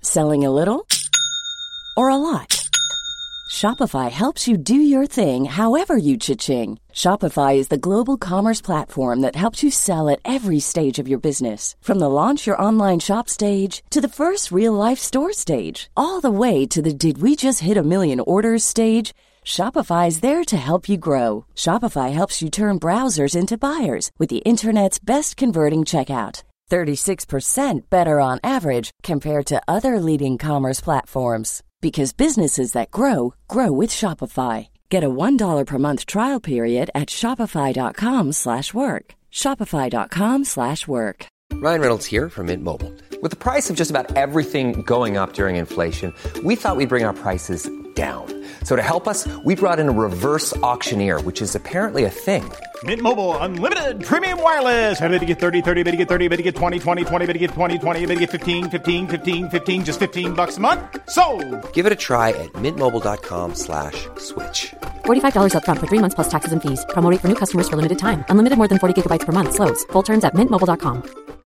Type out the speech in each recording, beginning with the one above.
Selling a little or a lot? Shopify helps you do your thing however you cha-ching. Shopify is the global commerce platform that helps you sell at every stage of your business. From the launch your online shop stage to the first real-life store stage, all the way to the did we just hit a million orders stage. Shopify is there to help you grow. Shopify helps you turn browsers into buyers with the internet's best converting checkout. 36% better on average compared to other leading commerce platforms. Because businesses that grow, grow with Shopify. Get a $1 per month trial period at shopify.com/work. Shopify.com/work. Ryan Reynolds here from Mint Mobile. With the price of just about everything going up during inflation, we thought we'd bring our prices down. So to help us, we brought in a reverse auctioneer, which is apparently a thing. Mint Mobile Unlimited Premium Wireless. How to get 30, 30, bit to get 30, bit to get 20, 20, 20, bit to get 20, 20, bit to get 15, 15, 15, 15, just $15 a month? Sold! Give it a try at mintmobile.com/switch. $45 up front for 3 months plus taxes and fees. Promo rate for new customers for limited time. Unlimited more than 40 gigabytes per month. Slows full terms at mintmobile.com.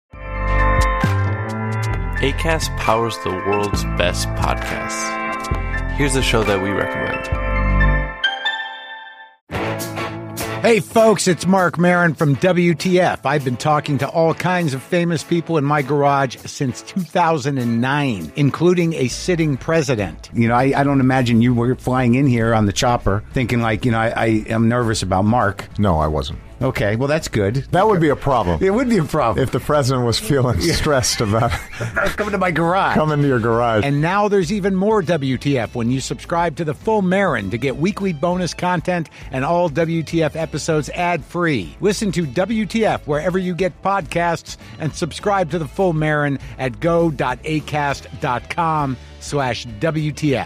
Acast powers the world's best podcasts. Here's a show that we recommend. Hey folks, it's Mark Maron from WTF. I've been talking to all kinds of famous people in my garage since 2009, including a sitting president. You know, I don't imagine you were flying in here on the chopper thinking like, you know, I am nervous about Mark. No, I wasn't. Okay, well, that's good. That would be a problem. It would be a problem. If the president was feeling stressed about coming to my garage. Coming to your garage. And now there's even more WTF when you subscribe to the Full Marin to get weekly bonus content and all WTF episodes ad-free. Listen to WTF wherever you get podcasts and subscribe to the Full Marin at go.acast.com/WTF.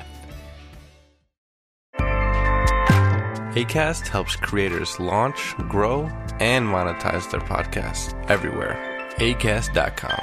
Acast helps creators launch, grow, and monetize their podcasts everywhere. Acast.com.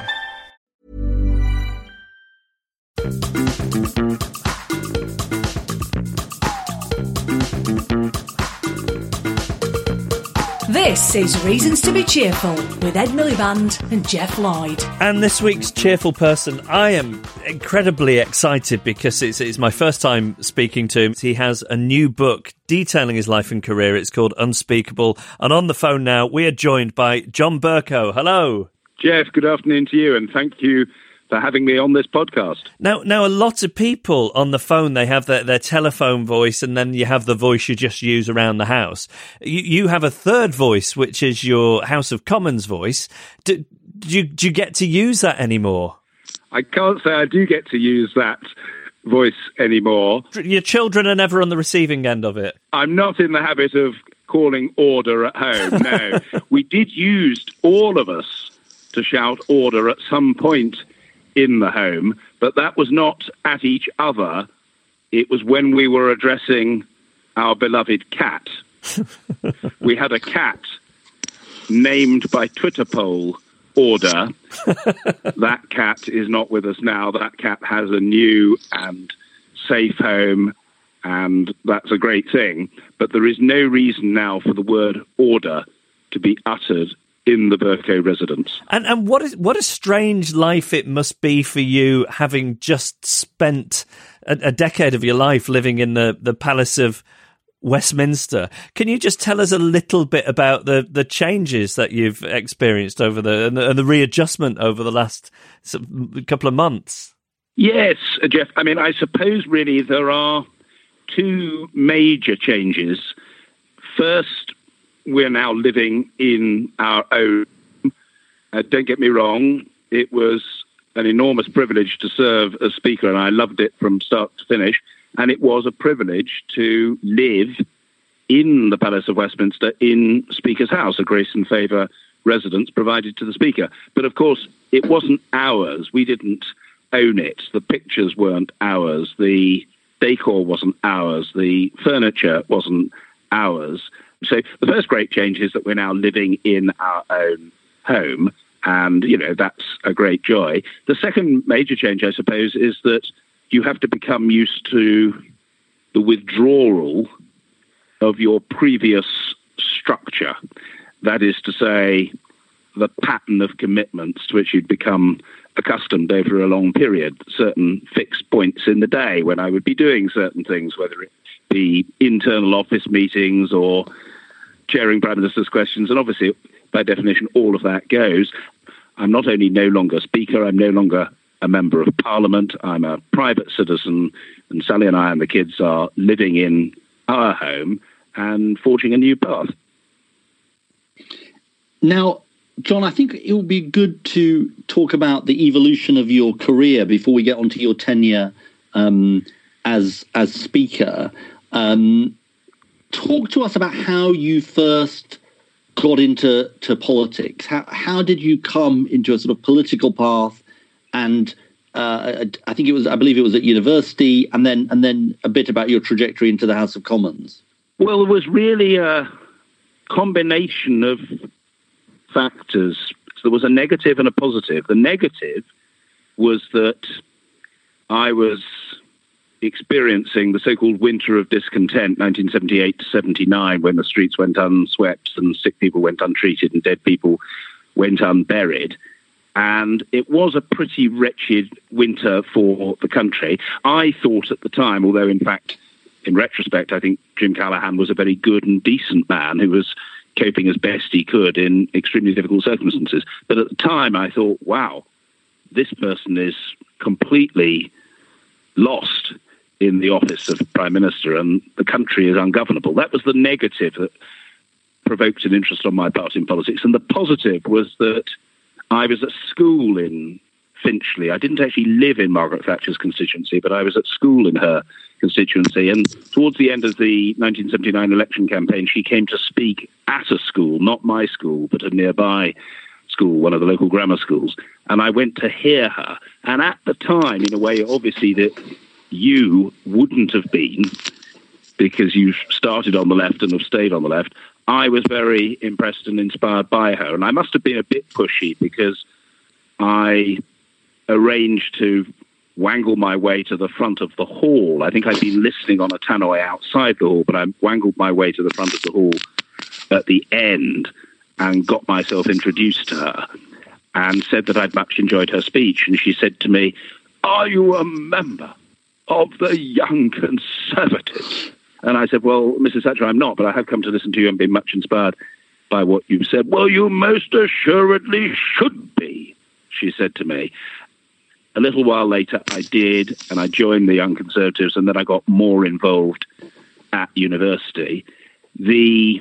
This is Reasons to be Cheerful with Ed Miliband and Jeff Lloyd. And this week's cheerful person, I am incredibly excited because it's my first time speaking to him. He has a new book detailing his life and career. It's called Unspeakable. And on the phone now, we are joined by John Bercow. Hello. Jeff, good afternoon to you, and thank you for having me on this podcast. Now, a lot of people on the phone, they have their telephone voice, and then you have the voice you just use around the house. You have a third voice, which is your House of Commons voice. Do you get to use that anymore? I can't say I do get to use that voice anymore. Your children are never on the receiving end of it. I'm not in the habit of calling order at home, no. We did use, all of us, to shout order at some point in the home, but that was not at each other. It was when we were addressing our beloved cat. We had a cat named by Twitter poll Order. That cat is not with us now. That cat has a new and safe home, and that's a great thing. But there is no reason now for the word order to be uttered in the Bercow residence. And what a strange life it must be for you, having just spent a decade of your life living in the Palace of Westminster. Can you just tell us a little bit about the changes that you've experienced over the readjustment over the last couple of months? Yes, Jeff. I mean, I suppose really there are two major changes. First, we're now living in our own. Don't get me wrong, it was an enormous privilege to serve as Speaker, and I loved it from start to finish. And it was a privilege to live in the Palace of Westminster in Speaker's House, a grace and favour residence provided to the Speaker. But of course, it wasn't ours. We didn't own it. The pictures weren't ours. The decor wasn't ours. The furniture wasn't ours. So the first great change is that we're now living in our own home, and, you know, that's a great joy. The second major change, I suppose, is that you have to become used to the withdrawal of your previous structure. That is to say, the pattern of commitments to which you'd become accustomed over a long period, certain fixed points in the day when I would be doing certain things, whether it be internal office meetings or chairing Prime Minister's questions. And obviously, by definition, all of that goes. I'm not only no longer Speaker, I'm no longer a Member of Parliament. I'm a private citizen, and Sally and I and the kids are living in our home and forging a new path. Now, John, I think it would be good to talk about the evolution of your career before we get onto your tenure as Speaker. Talk to us about how you first got into politics. How did you come into a sort of political path? And I believe it was at university, and then a bit about your trajectory into the House of Commons. Well, it was really a combination of factors. So there was a negative and a positive. The negative was that I was experiencing the so-called winter of discontent, 1978 to 79, when the streets went unswept and sick people went untreated and dead people went unburied. And it was a pretty wretched winter for the country. I thought at the time, although in fact, in retrospect, I think Jim Callaghan was a very good and decent man who was coping as best he could in extremely difficult circumstances. But at the time, I thought, wow, this person is completely lost in the office of Prime Minister, and the country is ungovernable. That was the negative that provoked an interest on my part in politics. And the positive was that I was at school in Finchley. I didn't actually live in Margaret Thatcher's constituency, but I was at school in her constituency. And towards the end of the 1979 election campaign, she came to speak at a school, not my school, but a nearby school, one of the local grammar schools. And I went to hear her. And at the time, in a way, obviously, that you wouldn't have been, because you started on the left and have stayed on the left, I was very impressed and inspired by her. And I must have been a bit pushy, because I arranged to wangle my way to the front of the hall. I think I'd been listening on a tannoy outside the hall, but I wangled my way to the front of the hall at the end and got myself introduced to her and said that I'd much enjoyed her speech. And she said to me, "Are you a member of the Young Conservatives?" And I said, "Well, Mrs. Thatcher, I'm not, but I have come to listen to you and been much inspired by what you've said." "Well, you most assuredly should be," she said to me. A little while later, I did, and I joined the Young Conservatives, and then I got more involved at university. The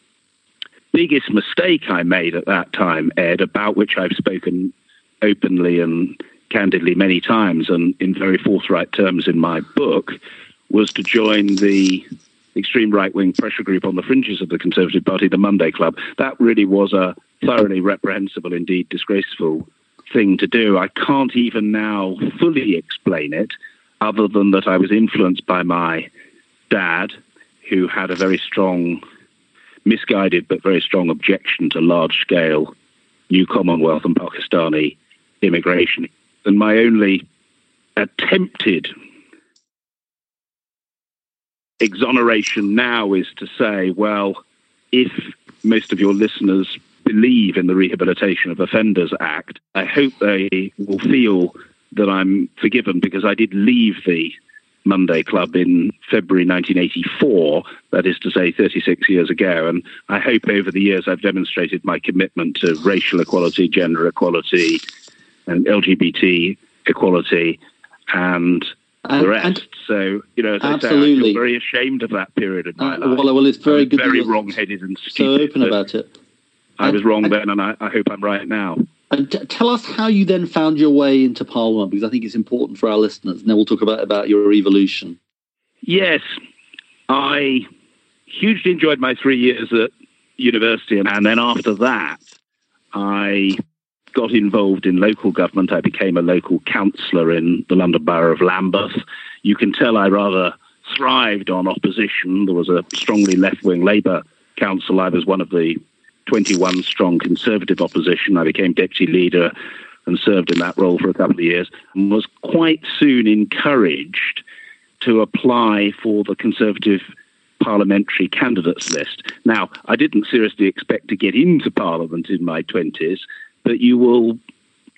biggest mistake I made at that time, Ed, about which I've spoken openly and candidly many times and in very forthright terms in my book, was to join the extreme right-wing pressure group on the fringes of the Conservative Party, the Monday Club. That really was a thoroughly reprehensible, indeed disgraceful thing to do. I can't even now fully explain it, other than that I was influenced by my dad, who had a very strong, misguided but very strong objection to large-scale new Commonwealth and Pakistani immigration. And my only attempted exoneration now is to say, well, if most of your listeners believe in the Rehabilitation of Offenders Act, I hope they will feel that I'm forgiven, because I did leave the Monday Club in February 1984, that is to say 36 years ago, and I hope over the years I've demonstrated my commitment to racial equality, gender equality, and LGBT equality, and the rest. So, as I say, I feel very ashamed of that period of my life. Well, it's very good. Very wrong-headed and stupid. So open about it. I was wrong then, and I hope I'm right now. And tell us how you then found your way into Parliament, because I think it's important for our listeners. And then we'll talk about your evolution. Yes, I hugely enjoyed my 3 years at university, and then after that, I got involved in local government. I became a local councillor in the London Borough of Lambeth. You can tell I rather thrived on opposition. There was a strongly left-wing Labour council. I was one of the 21 strong Conservative opposition. I became deputy leader and served in that role for a couple of years, and was quite soon encouraged to apply for the Conservative parliamentary candidates list. Now, I didn't seriously expect to get into Parliament in my 20s, but you will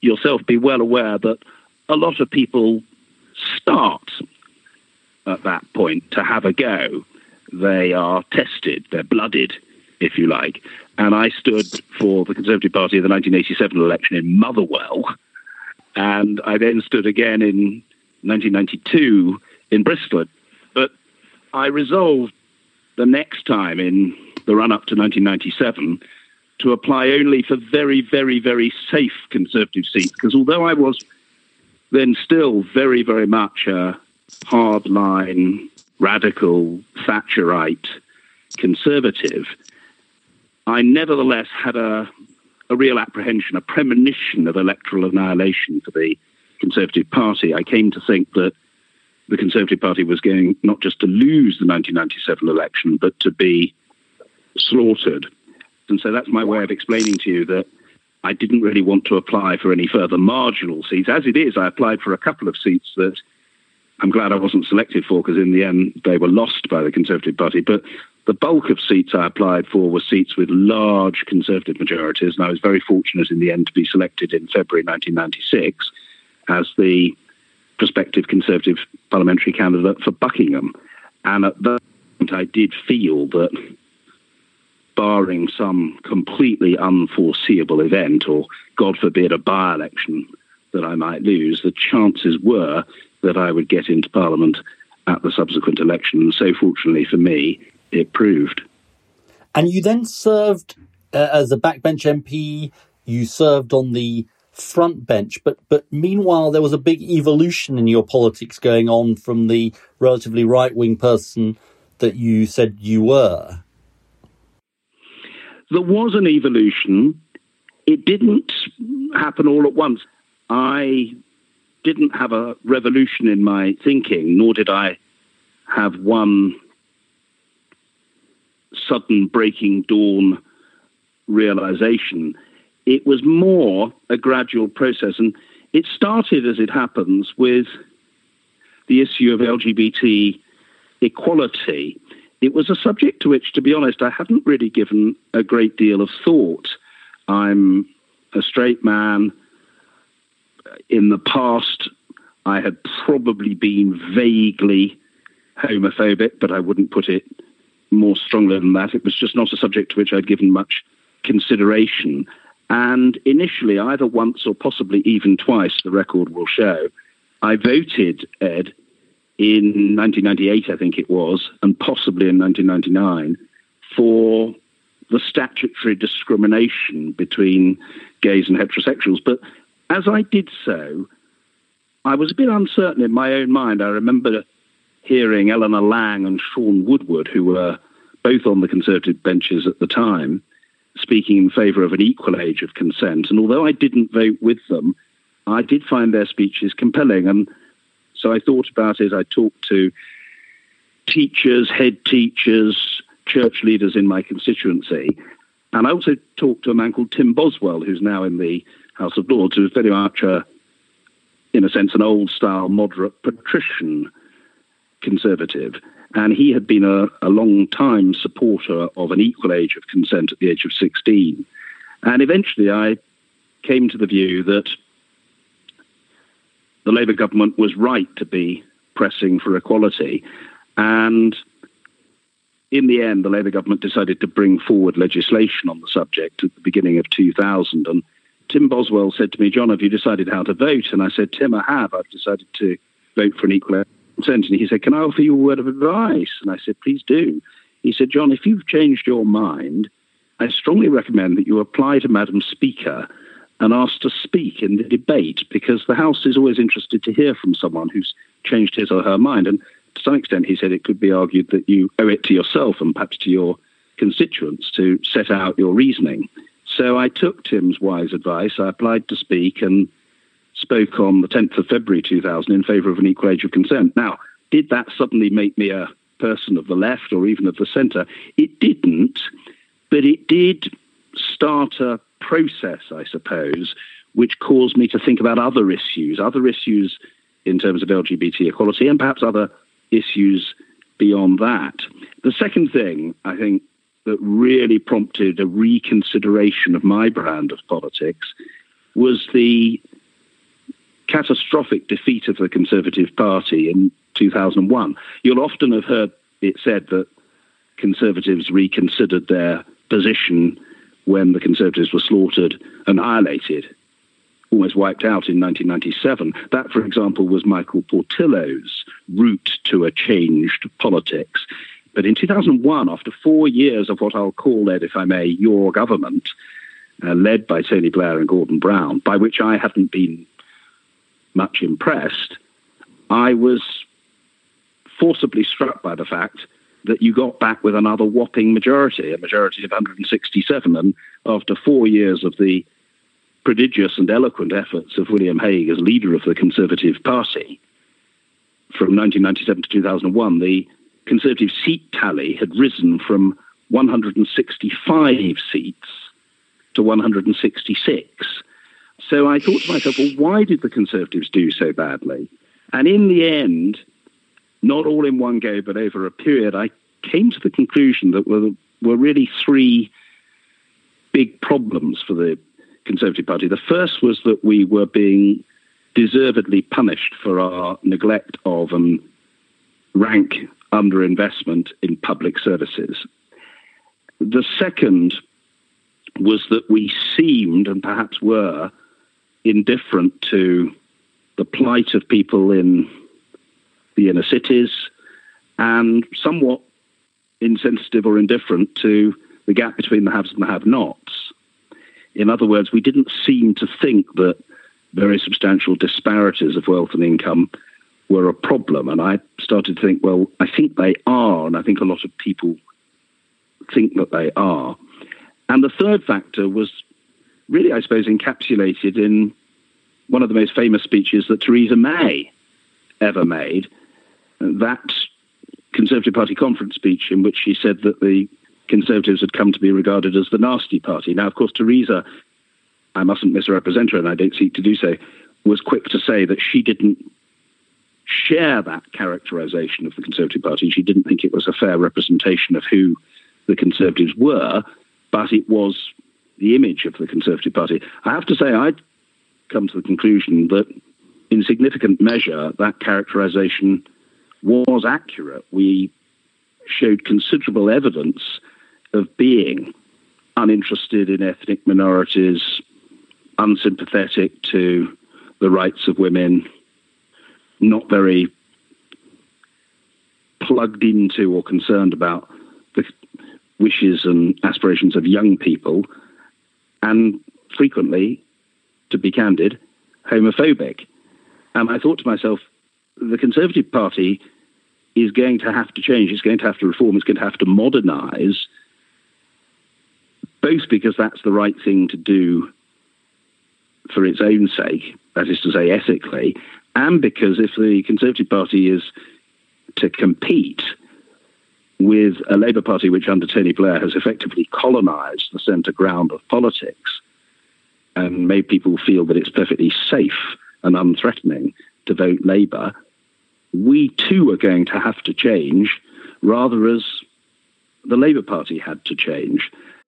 yourself be well aware that a lot of people start at that point to have a go. They are tested, they're blooded, if you like. And I stood for the Conservative Party in the 1987 election in Motherwell, and I then stood again in 1992 in Bristol. But I resolved the next time, in the run-up to 1997, to apply only for very, very, very safe Conservative seats, because although I was then still very, very much a hardline, radical, Thatcherite Conservative, I nevertheless had a real apprehension, a premonition of electoral annihilation for the Conservative Party. I came to think that the Conservative Party was going not just to lose the 1997 election, but to be slaughtered. And so that's my way of explaining to you that I didn't really want to apply for any further marginal seats. As it is, I applied for a couple of seats that I'm glad I wasn't selected for, because in the end they were lost by the Conservative Party. But the bulk of seats I applied for were seats with large Conservative majorities, and I was very fortunate in the end to be selected in February 1996 as the prospective Conservative parliamentary candidate for Buckingham. And at that point I did feel that, barring some completely unforeseeable event, or God forbid a by-election that I might lose, the chances were that I would get into Parliament at the subsequent election. And so fortunately for me, it proved. And you then served as a backbench MP, you served on the front bench, but meanwhile there was a big evolution in your politics going on from the relatively right-wing person that you said you were. There was an evolution. It didn't happen all at once. I didn't have a revolution in my thinking, nor did I have one sudden breaking dawn realization. It was more a gradual process, and it started, as it happens, with the issue of LGBT equality. It was a subject to which, to be honest, I hadn't really given a great deal of thought. I'm a straight man. In the past, I had probably been vaguely homophobic, but I wouldn't put it more strongly than that. It was just not a subject to which I'd given much consideration. And initially, either once or possibly even twice, the record will show, I voted, Ed, in 1998, I think it was, and possibly in 1999, for the statutory discrimination between gays and heterosexuals. But as I did so, I was a bit uncertain in my own mind. I remember hearing Eleanor Lang and Sean Woodward, who were both on the Conservative benches at the time, speaking in favour of an equal age of consent. And although I didn't vote with them, I did find their speeches compelling. And so I thought about it. I talked to teachers, head teachers, church leaders in my constituency. And I also talked to a man called Tim Boswell, who's now in the House of Lords, who's very much, in a sense, an old-style, moderate, patrician Conservative. And he had been a long-time supporter of an equal age of consent at the age of 16. And eventually I came to the view that the Labour government was right to be pressing for equality. And in the end, the Labour government decided to bring forward legislation on the subject at the beginning of 2000. And Tim Boswell said to me, "John, have you decided how to vote?" And I said, "Tim, I have. I've decided to vote for an equal age of consent." And he said, "Can I offer you a word of advice?" And I said, "Please do." He said, "John, if you've changed your mind, I strongly recommend that you apply to Madam Speaker and ask to speak in the debate, because the House is always interested to hear from someone who's changed his or her mind." And to some extent, he said, it could be argued that you owe it to yourself and perhaps to your constituents to set out your reasoning. So I took Tim's wise advice. I applied to speak and spoke on the 10th of February 2000 in favour of an equal age of consent. Now, did that suddenly make me a person of the left or even of the centre? It didn't, but it did start a process, I suppose, which caused me to think about other issues in terms of LGBT equality and perhaps other issues beyond that. The second thing, I think, that really prompted a reconsideration of my brand of politics was the catastrophic defeat of the Conservative Party in 2001. You'll often have heard it said that Conservatives reconsidered their position when the Conservatives were slaughtered, annihilated, almost wiped out in 1997. That, for example, was Michael Portillo's route to a changed politics. But in 2001, after 4 years of what I'll call, Ed, if I may, your government, led by Tony Blair and Gordon Brown, by which I hadn't been much impressed, I was forcibly struck by the fact that you got back with another whopping majority, a majority of 167. And after 4 years of the prodigious and eloquent efforts of William Hague as leader of the Conservative Party, from 1997 to 2001, the Conservative seat tally had risen from 165 seats to 166. So I thought to myself, well, why did the Conservatives do so badly? And in the end, not all in one go, but over a period, I came to the conclusion that were really three big problems for the Conservative Party. The first was that we were being deservedly punished for our neglect of and rank underinvestment in public services. The second was that we seemed, and perhaps were, indifferent to the plight of people in the inner cities, and somewhat insensitive or indifferent to the gap between the haves and the have-nots. In other words, we didn't seem to think that very substantial disparities of wealth and income were a problem. And I started to think, well, I think they are, and I think a lot of people think that they are. And the third factor was really, I suppose, encapsulated in one of the most famous speeches that Theresa May ever made, that Conservative Party conference speech in which she said that the Conservatives had come to be regarded as the nasty party. Now, of course, Theresa, I mustn't misrepresent her, and I don't seek to do so, was quick to say that she didn't share that characterization of the Conservative Party. She didn't think it was a fair representation of who the Conservatives were, but it was the image of the Conservative Party. I have to say, I'd come to the conclusion that in significant measure, that characterization was accurate. We showed considerable evidence of being uninterested in ethnic minorities, unsympathetic to the rights of women, not very plugged into or concerned about the wishes and aspirations of young people, and frequently, to be candid, homophobic. And I thought to myself, the Conservative Party is going to have to change, it's going to have to reform, it's going to have to modernise, both because that's the right thing to do for its own sake, that is to say ethically, and because if the Conservative Party is to compete with a Labour Party which under Tony Blair has effectively colonised the centre ground of politics and made people feel that it's perfectly safe and unthreatening to vote Labour, we too are going to have to change, rather as the Labour Party had to change.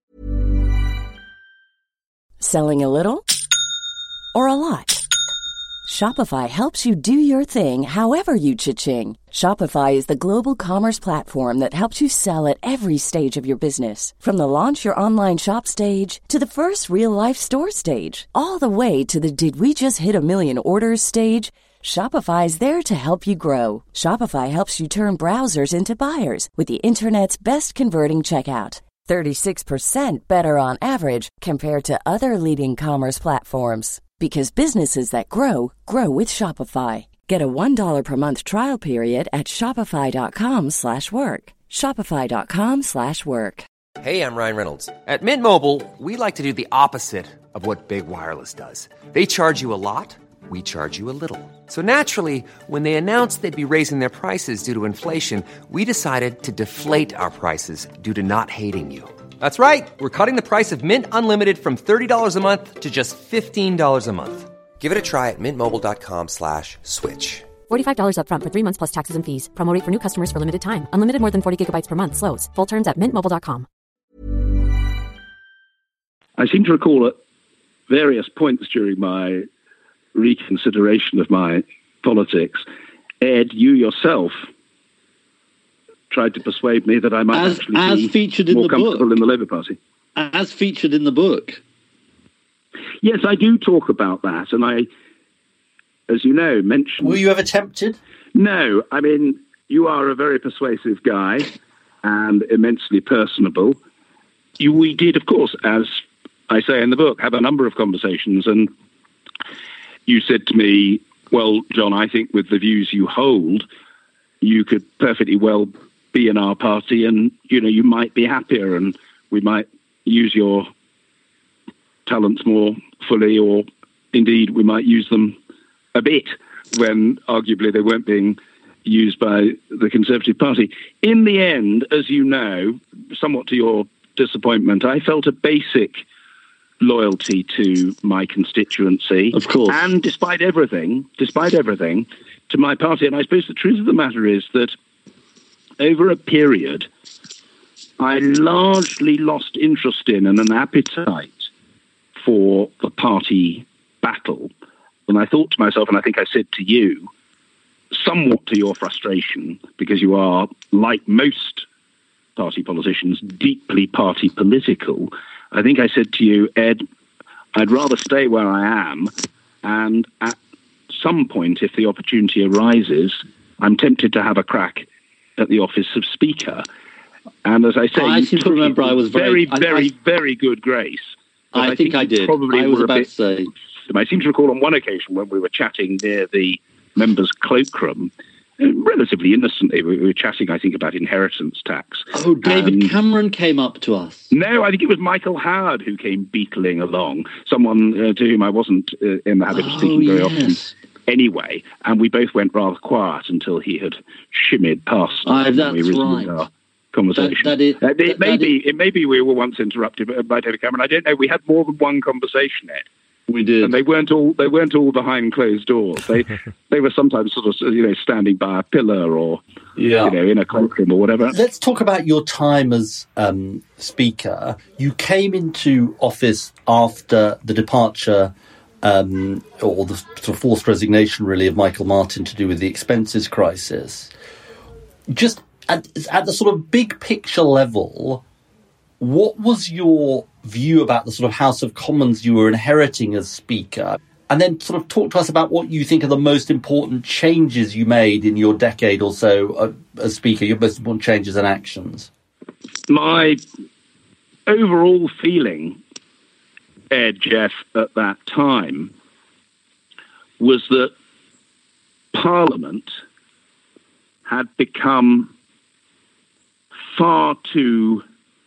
Selling a little or a lot? Shopify helps you do your thing however you cha-ching. Shopify is the global commerce platform that helps you sell at every stage of your business. From the launch your online shop stage to the first real-life store stage, all the way to the did we just hit a million orders stage. Shopify is there to help you grow. Shopify helps you turn browsers into buyers with the internet's best converting checkout. 36% better on average compared to other leading commerce platforms. Because businesses that grow, grow with Shopify. Get a $1 per month trial period at shopify.com/work. Shopify.com/work. Hey, I'm Ryan Reynolds. At Mint Mobile, we like to do the opposite of what Big Wireless does. They charge you a lot, we charge you a little. So naturally, when they announced they'd be raising their prices due to inflation, we decided to deflate our prices due to not hating you. That's right. We're cutting the price of Mint Unlimited from $30 a month to just $15 a month. Give it a try at mintmobile.com/switch. $45 up front for 3 months plus taxes and fees. Promo rate for new customers for limited time. Unlimited more than 40 gigabytes per month. Slows full terms at mintmobile.com. I seem to recall at various points during my reconsideration of my politics, Ed, you yourself tried to persuade me that I might actually be more comfortable in the Labour Party. As featured in the book. Yes, I do talk about that, and I, as you know, mentioned... Were you ever tempted? No, I mean, you are a very persuasive guy and immensely personable. We did, of course, as I say in the book, have a number of conversations, and you said to me, well, John, I think with the views you hold, you could perfectly well be in our party and, you know, you might be happier and we might use your talents more fully, or indeed we might use them a bit when arguably they weren't being used by the Conservative Party. In the end, as you know, somewhat to your disappointment, I felt a basic loyalty to my constituency. Of course. And despite everything, to my party. And I suppose the truth of the matter is that over a period, I largely lost interest in and an appetite for the party battle. And I thought to myself, and I think I said to you, somewhat to your frustration, because you are, like most party politicians, deeply party political, I think I said to you, Ed, I'd rather stay where I am, and at some point, if the opportunity arises, I'm tempted to have a crack at the office of Speaker. And as I say, I seem to remember I was very good grace. I think I did. Probably I was about to say. I seem to recall on one occasion when we were chatting near the members' cloakroom, relatively innocently, we were chatting, I think, about inheritance tax. Oh, David Cameron came up to us. No, I think it was Michael Howard who came beetling along, someone to whom I wasn't in the habit of speaking very often anyway, and we both went rather quiet until he had shimmied past that's we resumed our conversation. It may be we were once interrupted by David Cameron. I don't know. We had more than one conversation, Ed. We did, and they weren't all behind closed doors. They were sometimes sort of standing by a pillar or in a cloakroom or whatever. Let's talk about your time as Speaker. You came into office after the departure or the sort of forced resignation, really, of Michael Martin to do with the expenses crisis. Just at the sort of big picture level, what was your view about the sort of House of Commons you were inheriting as Speaker? And then sort of talk to us about what you think are the most important changes you made in your decade or so as Speaker, your most important changes and actions. My overall feeling, Ed, Jeff, at that time was that Parliament had become far too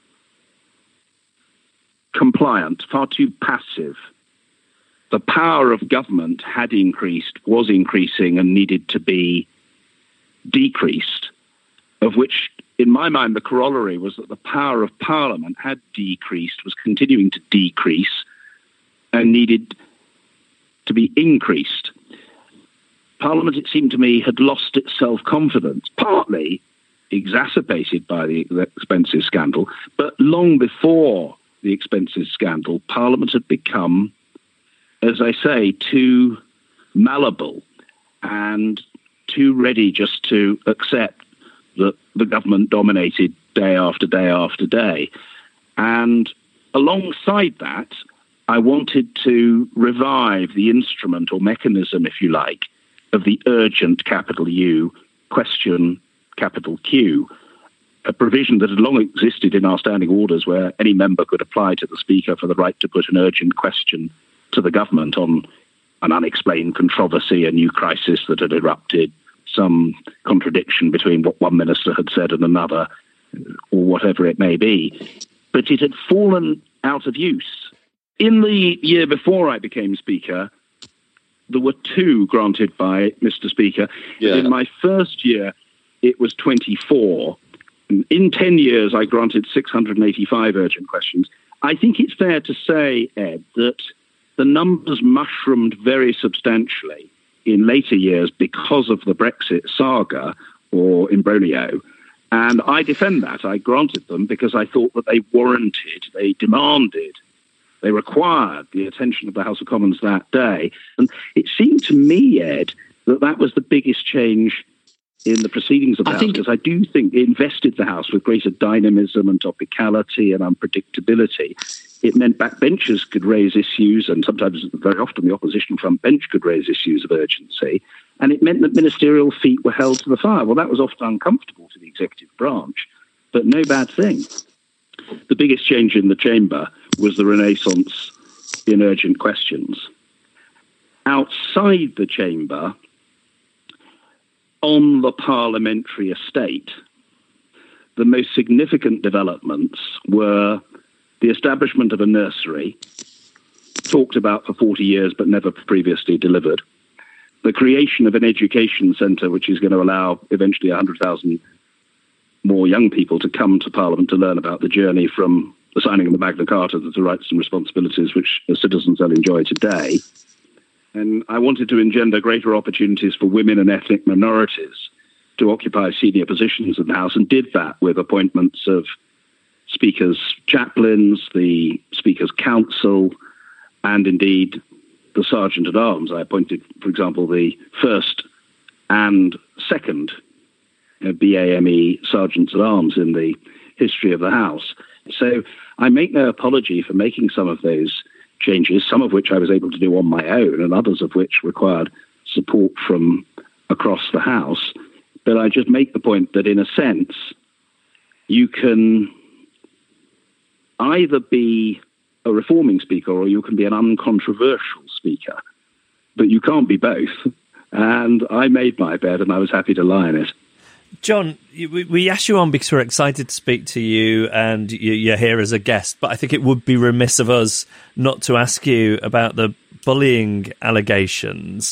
compliant, far too passive. The power of government had increased, was increasing, and needed to be decreased, of which, in my mind, the corollary was that the power of Parliament had decreased, was continuing to decrease, and needed to be increased. Parliament, it seemed to me, had lost its self-confidence, partly exacerbated by the expenses scandal, but long before the expenses scandal, Parliament had become, as I say, too malleable and too ready just to accept that the government dominated day after day after day. And alongside that, I wanted to revive the instrument or mechanism, if you like, of the urgent capital U question capital Q, a provision that had long existed in our standing orders where any member could apply to the Speaker for the right to put an urgent question to the government on an unexplained controversy, a new crisis that had erupted, some contradiction between what one minister had said and another, or whatever it may be. But it had fallen out of use. In the year before I became Speaker, there were two granted by Mr. Speaker. Yeah. In my first year, it was 24. In 10 years, I granted 685 urgent questions. I think it's fair to say, Ed, that the numbers mushroomed very substantially in later years because of the Brexit saga or imbroglio. And I defend that. I granted them because I thought that they demanded They required the attention of the House of Commons that day. And it seemed to me, Ed, that was the biggest change in the proceedings of the House, because I do think it invested the House with greater dynamism and topicality and unpredictability. It meant backbenchers could raise issues, and sometimes, very often, the opposition front bench could raise issues of urgency. And it meant that ministerial feet were held to the fire. Well, that was often uncomfortable to the executive branch, but no bad thing. The biggest change in the chamber was the renaissance in urgent questions. Outside the chamber, on the parliamentary estate, the most significant developments were the establishment of a nursery, talked about for 40 years but never previously delivered, the creation of an education centre which is going to allow eventually 100,000 more young people to come to Parliament to learn about the journey from the signing of the Magna Carta to the rights and responsibilities which citizens will enjoy today. And I wanted to engender greater opportunities for women and ethnic minorities to occupy senior positions in the House, and did that with appointments of Speaker's chaplains, the Speaker's Council, and indeed the Sergeant-at-Arms. I appointed, for example, the first and second BAME Sergeants-at-Arms in the history of the House. So I make no apology for making some of those changes, some of which I was able to do on my own, and others of which required support from across the House. But I just make the point that, in a sense, you can either be a reforming speaker or you can be an uncontroversial speaker, but you can't be both. And I made my bed and I was happy to lie in it. John, we asked you on because we're excited to speak to you and you're here as a guest, but I think it would be remiss of us not to ask you about the bullying allegations.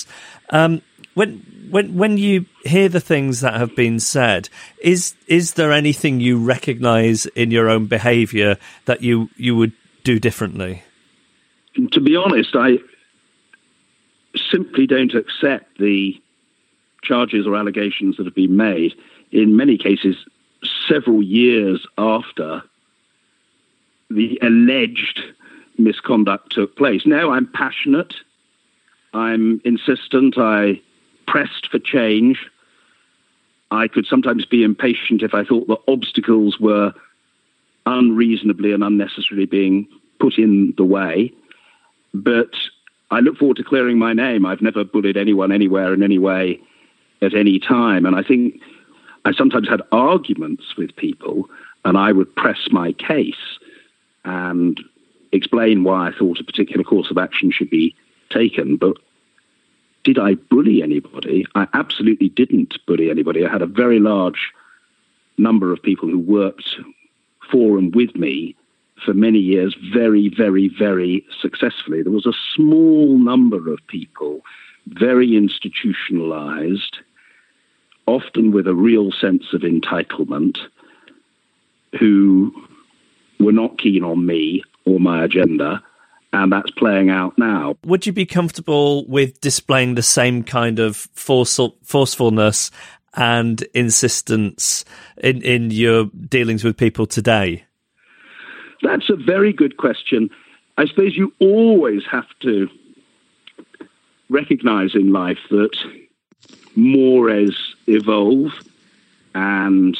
When you hear the things that have been said, is there anything you recognise in your own behaviour that you would do differently? To be honest, I simply don't accept the charges or allegations that have been made, in many cases several years after the alleged misconduct took place. Now, I'm passionate, I'm insistent, I pressed for change. I could sometimes be impatient if I thought that obstacles were unreasonably and unnecessarily being put in the way. But I look forward to clearing my name. I've never bullied anyone, anywhere, in any way, at any time. And I think I sometimes had arguments with people, and I would press my case and explain why I thought a particular course of action should be taken. But did I bully anybody? I absolutely didn't bully anybody. I had a very large number of people who worked for and with me for many years very, very, very successfully. There was a small number of people, very institutionalized, often with a real sense of entitlement, who were not keen on me or my agenda, and that's playing out now. Would you be comfortable with displaying the same kind of forcefulness and insistence in your dealings with people today? That's a very good question. I suppose you always have to recognize in life that mores evolve and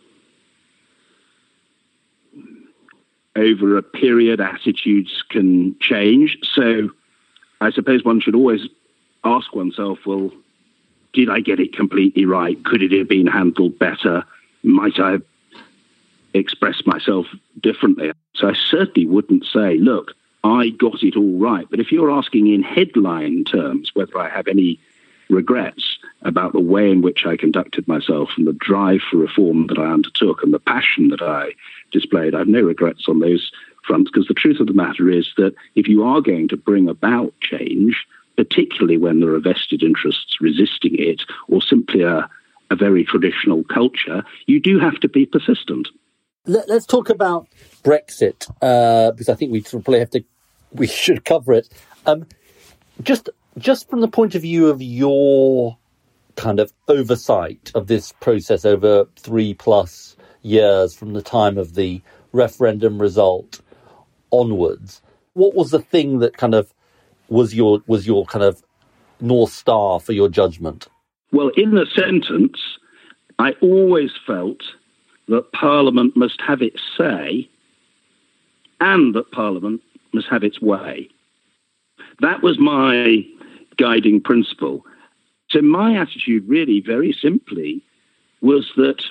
over a period attitudes can change. So I suppose one should always ask oneself, well, did I get it completely right? Could it have been handled better? Might I have expressed myself differently? So I certainly wouldn't say, look, I got it all right. But if you're asking in headline terms whether I have any regrets about the way in which I conducted myself and the drive for reform that I undertook and the passion that I displayed, I have no regrets on those fronts, because the truth of the matter is that if you are going to bring about change, particularly when there are vested interests resisting it or simply a very traditional culture, you do have to be persistent. Let's talk about Brexit, because I think we should cover it. Just from the point of view of your kind of oversight of this process over 3+ years from the time of the referendum result onwards, What was the thing that kind of was your kind of North Star for your judgment? Well, in the sentence, I always felt that Parliament must have its say and that Parliament must have its way. That was my guiding principle. So my attitude really, very simply, was that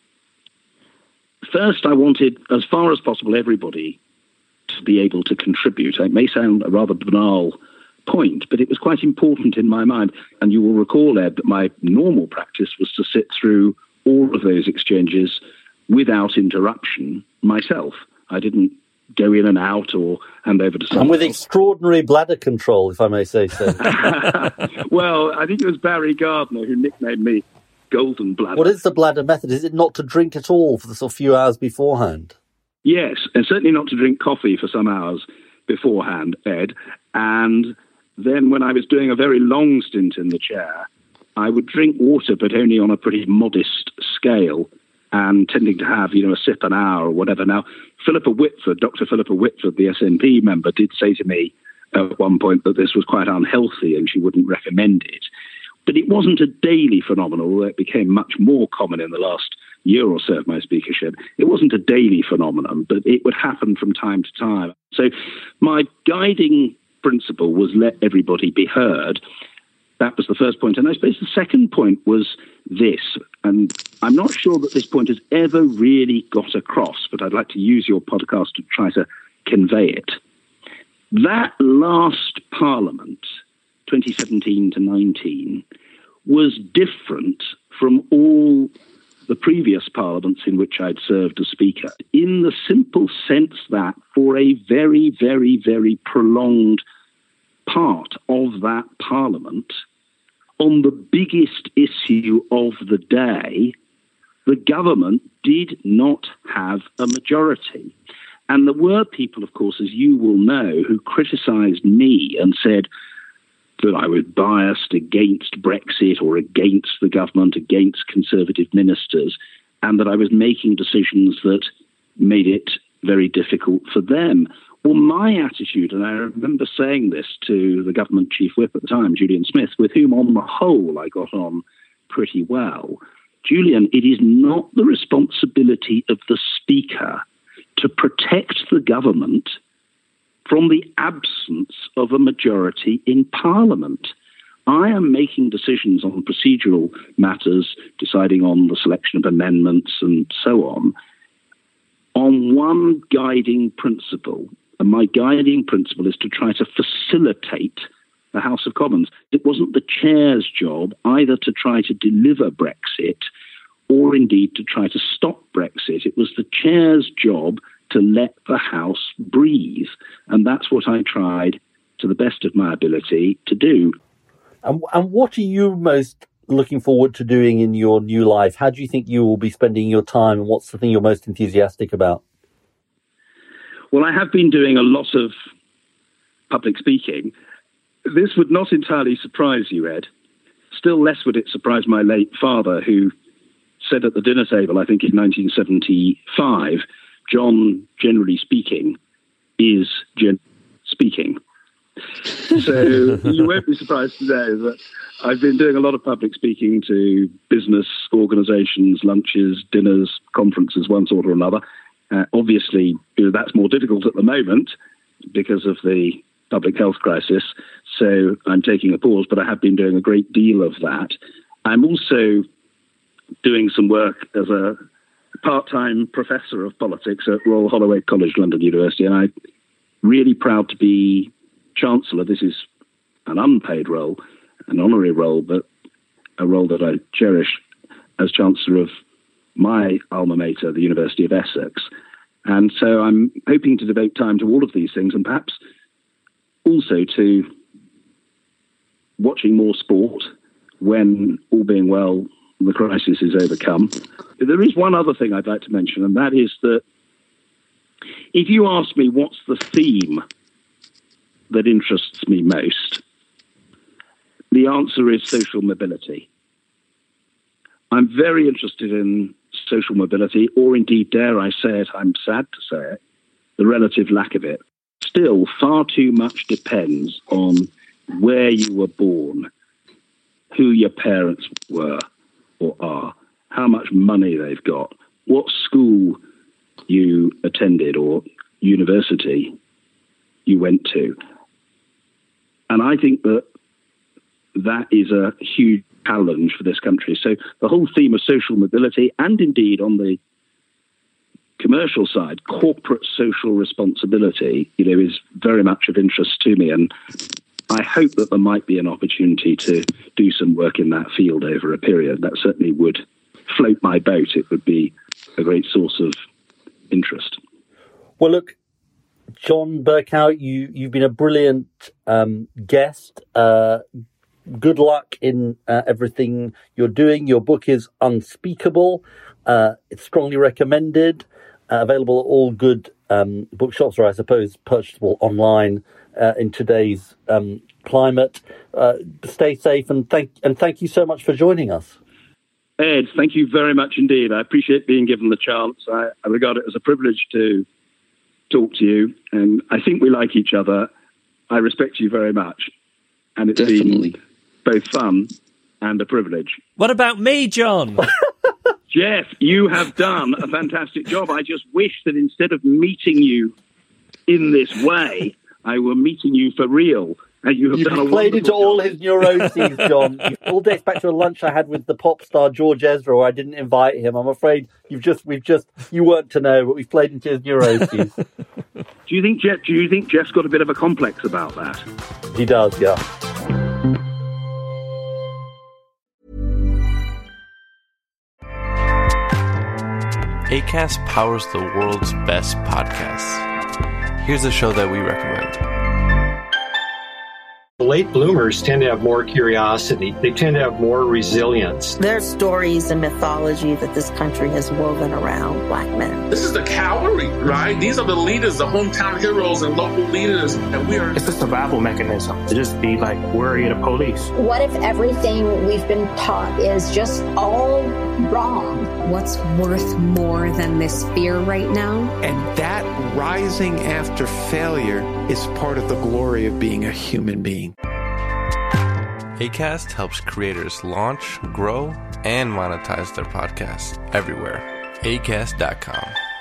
first I wanted, as far as possible, everybody to be able to contribute. It may sound a rather banal point, but it was quite important in my mind. And you will recall, Ed, that my normal practice was to sit through all of those exchanges without interruption myself. I didn't go in and out or hand over to someone. And with extraordinary bladder control, if I may say so. Well, I think it was Barry Gardner who nicknamed me Golden Bladder. What is the bladder method? Is it not to drink at all for the sort of few hours beforehand? Yes, and certainly not to drink coffee for some hours beforehand, Ed. And then when I was doing a very long stint in the chair, I would drink water, but only on a pretty modest scale, and tending to have, a sip an hour or whatever. Now, Dr. Philippa Whitford, the SNP member, did say to me at one point that this was quite unhealthy and she wouldn't recommend it. But it wasn't a daily phenomenon, although it became much more common in the last year or so of my speakership. It wasn't a daily phenomenon, but it would happen from time to time. So my guiding principle was let everybody be heard. That was the first point. And I suppose the second point was this, and I'm not sure that this point has ever really got across, but I'd like to use your podcast to try to convey it. That last Parliament, 2017 to 19, was different from all the previous parliaments in which I'd served as Speaker, in the simple sense that for a very, very, very prolonged part of that Parliament, on the biggest issue of the day, the government did not have a majority. And there were people, of course, as you will know, who criticised me and said that I was biased against Brexit or against the government, against Conservative ministers, and that I was making decisions that made it very difficult for them. Well, my attitude, and I remember saying this to the government chief whip at the time, Julian Smith, with whom on the whole I got on pretty well. Julian, it is not the responsibility of the Speaker to protect the government from the absence of a majority in Parliament. I am making decisions on procedural matters, deciding on the selection of amendments and so on one guiding principle. And my guiding principle is to try to facilitate the House of Commons. It wasn't the chair's job either to try to deliver Brexit or indeed to try to stop Brexit. It was the chair's job to let the House breathe. And that's what I tried, to the best of my ability, to do. And what are you most looking forward to doing in your new life? How do you think you will be spending your time, and what's the thing you're most enthusiastic about? Well, I have been doing a lot of public speaking. This would not entirely surprise you, Ed. Still less would it surprise my late father, who said at the dinner table, I think in 1975, John, generally speaking, is speaking. So you won't be surprised to know that I've been doing a lot of public speaking to business organisations, lunches, dinners, conferences, one sort or another. Obviously, that's more difficult at the moment because of the public health crisis. So I'm taking a pause, but I have been doing a great deal of that. I'm also doing some work as a part-time professor of politics at Royal Holloway College, London University, and I'm really proud to be Chancellor. This is an unpaid role, an honorary role, but a role that I cherish as Chancellor of my alma mater, the University of Essex. And so I'm hoping to devote time to all of these things, and perhaps also to watching more sport when, all being well, the crisis is overcome. There is one other thing I'd like to mention, and that is that if you ask me what's the theme that interests me most, the answer is social mobility. I'm very interested in social mobility, or indeed, dare I say it, I'm sad to say it, the relative lack of it. still far too much depends on where you were born, who your parents were or are, how much money they've got, what school you attended or university you went to. And I think that is a huge challenge for this country. So the whole theme of social mobility, and indeed on the commercial side, corporate social responsibility, is very much of interest to me. And I hope that there might be an opportunity to do some work in that field over a period. That certainly would float my boat. It would be a great source of interest. Well, look, John Bercow, you've been a brilliant guest. Good luck in everything you're doing. Your book is Unspeakable. It's strongly recommended. Available at all good bookshops, or I suppose purchasable online in today's climate. Stay safe, and thank you so much for joining us. Ed, thank you very much indeed. I appreciate being given the chance. I regard it as a privilege to talk to you, and I think we like each other. I respect you very much, and it's been both fun and a privilege. What about me, John? Jeff, you have done a fantastic job. I just wish that instead of meeting you in this way, I were meeting you for real. And you've played into all his neuroses, John. All dates back to a lunch I had with the pop star George Ezra, where I didn't invite him. I'm afraid you weren't to know, but we've played into his neuroses. Do you think Jeff's got a bit of a complex about that? He does, yeah. Acast powers the world's best podcasts. Here's a show that we recommend. The late bloomers tend to have more curiosity. They tend to have more resilience. There's stories and mythology that this country has woven around black men. This is the cavalry, right? These are the leaders, the hometown heroes and local leaders. And we are... It's a survival mechanism to just be like worried of police. What if everything we've been taught is just all wrong? What's worth more than this fear right now? And that rising after failure is part of the glory of being a human being. Acast helps creators launch, grow, and monetize their podcasts everywhere. Acast.com.